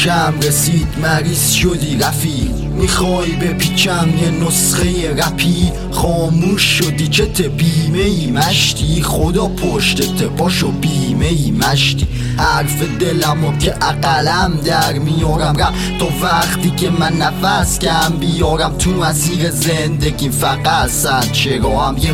پیشم رسید مریض شدی رفیق، میخوای بپیچم یه نسخه رپی، خاموش شدی چت بیمه ای مشتی، خدا پشتت پاشو بیمه ای مشتی. حرف دلمو که اقلم در میارم رم تا وقتی که من نفس کم بیارم تو مسیر زندگیم، فقط صد چرا هم یه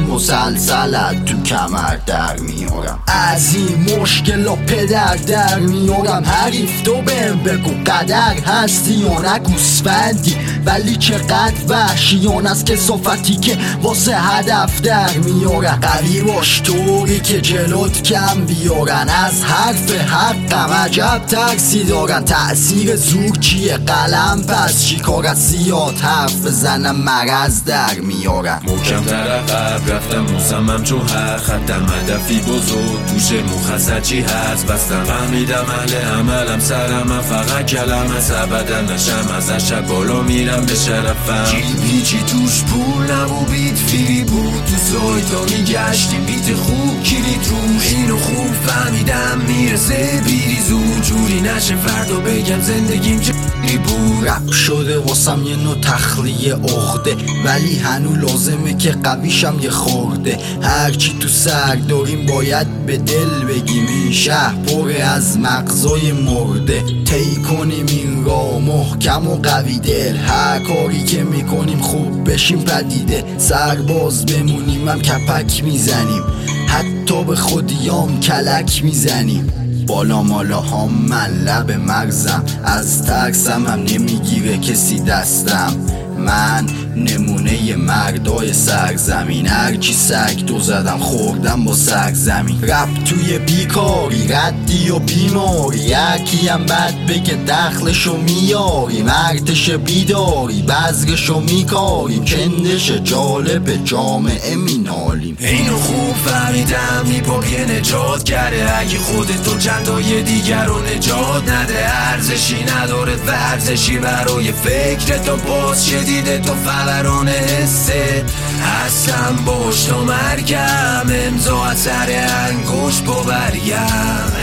مسلسلت تو کمر در میارم. از این مشکلا پدر در میارم، حریف تو بهم بگو قدر هستی یا نه گوسفندی، ولی چقدر وحشیان از کثافتی که واسه هدف در میارن. قوی باش طوری که جلوت کم بیارن، از حرف حقم عجب ترسی دارن. تأثیر زور چیه قلم پس چی کار از زیاد حرف بزنم مرض در میارن. محکم تر عقب رفتم مصمم چون هر خطم هدفی بزرگ توش مخصص چی هست بستم، فهمیدم اهل عملم سرم، من فقط کلمه سبدا نشم ازش شب بالا میرم به شرفم. هیچی توش پول نبود بیت فری بود، تو سایتا میگشتیم بیت خوب کلید روش، اینو خوب فهمیدم میرسه بیری زود، جوری نشه فردا بگم زندگیم چی بود. رپ شده واسم یه نوع تخلیه عقده، ولی هنو لازمه که قویشم یه خورده. هرچی تو سر داریم باید به دل بگیم، این شهر پر از مغزای مرده. طی کنیم این راه محکم و قوی دل، هر کاری که میکنیم خوب بشیم پدیده. سرباز بمونیم هم کپک میزنیم، حتی به خودیام کلک میزنیم. بالا مالا هم من لب مغزم، از ترسم هم نمیگیره کسی دستم. من نمونه مردای سرزمین، هرچی سگ دو زدم خوردم با سرزمین. رپ توی بیکاری ردی و بیماری، یکی هم بد بگه دخلشو میاری، مردش بیداری بذرشو میکاریم، چندش جالب جامعه مینالیم. اینو خوب فهمیدم هیپاپ یه نجات کرده، اگه خودتو چندای دیگر رو نجات نده. ارزشی نداره ورزشی برای فکرتو باز شدیده تو فوران حسه، هستم باش تا مرگم، امضا از سر انگشت باوریم.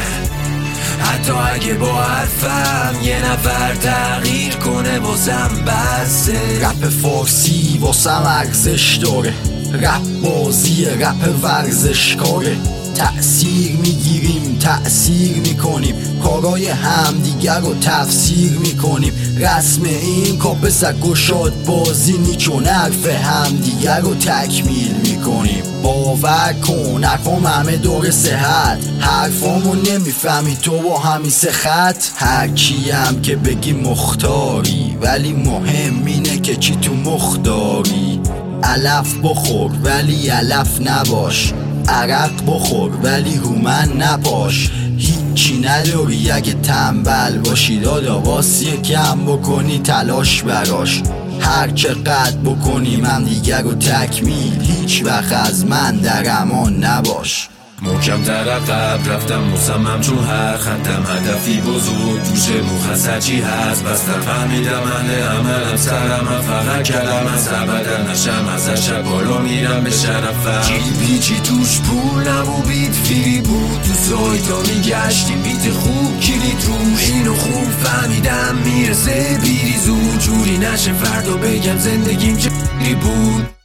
حتی اگه با حرفم یه نفر تغییر کنه واسم بسه. رپ فارسی واسم ارزش داره، رپ بازیه رپ ورزشکاره. تأثیر میگیریم تأثیر میکنیم، کارای همدیگر رو تفسیر میکنیم. رسم این کاپس گشاد بازی نی، چون حرف همدیگر رو تکمیل میکنیم. باور کن حرفام همه دور صحت، حرفامو نمیفهمی تو با همین سه خط. هرکی هم که بگی مختاری، ولی مهم اینه که چی تو مختاری. علف بخور ولی علف نباش، عرق بخور ولی هومن نپاش. هیچی نداری اگه تنبل باشی، دادا واسه کم بکنی تلاش براش. هر چقدر بکنیم هم دیگر رو تکمیل، هیچ وقت از من در امان نباش. محکم تر عقب رفتم مصمم چون هر خطم هدفی بزرگ توش مخصص چی هست بستم، فهمیدم اهل عملم سرم، من فقط کلمه سبدا نشم ازش شب بالا میرم به شرفم. هیچی توش پول نبود بیت فری بود، تو سایتا میگشتیم بیت خوب کلید روش، اینو خوب فهمیدم میرسه بیری زود، جوری نشه فردا بگم زندگیم چی بود.